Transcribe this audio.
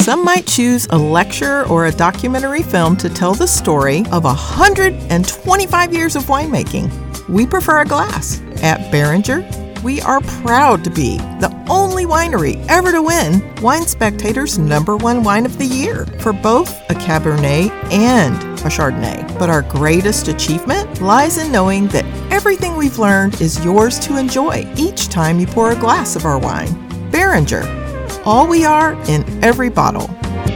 Some might choose a lecture or a documentary film to tell the story of 125 years of winemaking. We prefer a glass. At Beringer, we are proud to be the only winery ever to win Wine Spectator's #1 wine of the year for both a Cabernet and a Chardonnay. But our greatest achievement lies in knowing that everything we've learned is yours to enjoy each time you pour a glass of our wine. Beringer, all we are in every bottle.